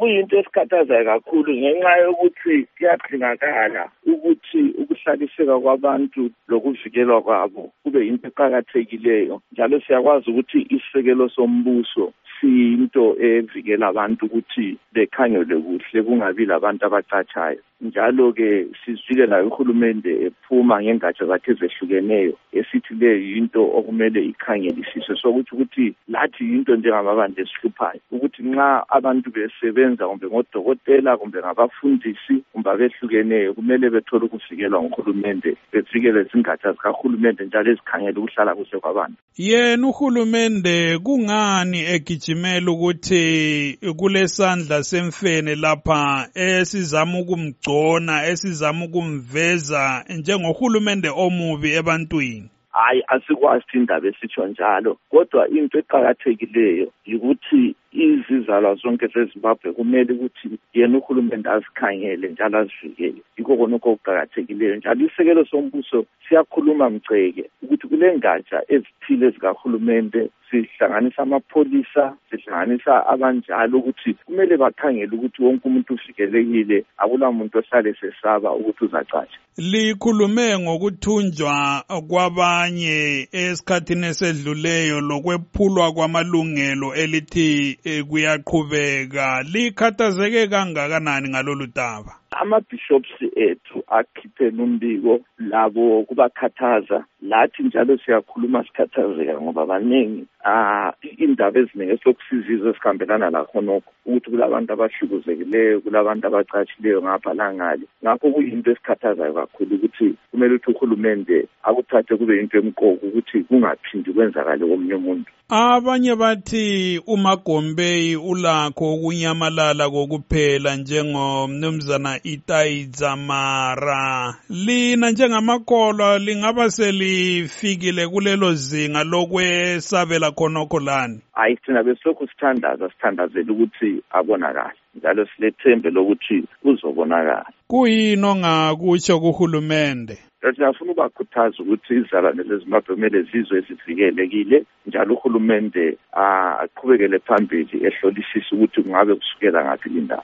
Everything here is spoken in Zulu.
kuyinto esikhathazayo kakhulu ngenxa yokuthi kuyadingakala ukuthi ukuhlaliseka kwabantu lokuvikelwa kwabo kube yinto eqakathekileyo, njalo siyakwazi ukuthi isisekelo sombuso siyinto evikela abantu ukuthi bekhangelwe kuhle kungabi labantu abacatshayo. Njalo-ke sizwile nayo uhulumende ephuma ngengatsha zakhe ezehlukeneyo esithi leyo yinto okumele ikhangelisiswe, sokuthi lathi yinto njengamabandla esihluphayo ukuthi nxa abantu besebenza kumbe ngodokotela kumbe ngabafundisi kumbe abehlukeneyo kumele bethole ukuvikelwa nguhulumende, bevikele izingatsha zikahulumende njalo ezikhangela ukuhlala kuhle kwabantu. Yena uhulumende kungani egijimela ukuthi kulesandla semfene lapha esizama ukumgcona, esizama ukumveza njengohulumende omubi ebantwini? Hayi, asikwazi indaba esitsho njalo, kodwa into eqakathekileyo yikuthi izizalwa zonke zeZimbabwe kumele ukuthi yena uhulumende azikhangele njalo azivikele. Yikho konke okuqakathekileyo. Njalo isekelo sombuso siyakhuluma mgceke ukuthi kule ngatsha ezithile zikahulumende sihlanganisa amapholisa, sihlanganisa abanjalo ukuthi kumele bakhangele ukuthi wonke umuntu uvikelekile, akula muntu ohlale sesaba ukuthi uzacatsha. Likhulume ngokuthunjwa kwabanye esikhathini esedluleyo lokwephulwa kwamalungelo elithi kuyaqhubeka. Likhathazeke kangakanani ngalolu daba? Ama-bishops ethu akhiphe umbiko labo kubakhathaza, lathi njalo siyakhuluma sikhathazeka ngoba baningi indaba eziningi esokusizizwe esihambelana lakho nokho ukuthi kulabantu abahlukuzekileyo, kulabantu abacatshileyo ngapha langale. Ngakho kuyinto esikhathazayo kakhulu ukuthi kumele ukuthi uhulumende akuthathe kube yinto emqoka ukuthi kungaphindi kwenzakale komunye umuntu. Abanye bathi uMagombeyi ulakho ukunyamalala kokuphela njengomnumzana Itai Dzamara. Lina njengamakholwa lingaba selifikile kulelo zinga lokwesabela khonokho lani? Hayi, thina besilokhu sithandazela ukuthi abonakale, njalo silethembe lokuthi uzobonakala. Kuyini ongakutsho kuhulumende? Siyafuna ukubakhuthaza ukuthi izizalwane zeZimbabwe kumele zizwe zivikelekile, njalo uhulumende aqhubekele phambili ehlolisisa ukuthi kungabe kusukela ngaphi indaba.